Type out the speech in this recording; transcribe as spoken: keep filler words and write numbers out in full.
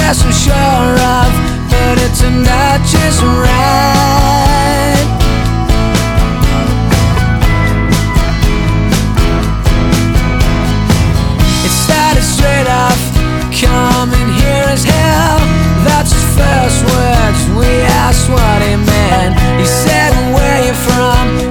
less I'm sure of, but it turned out just right.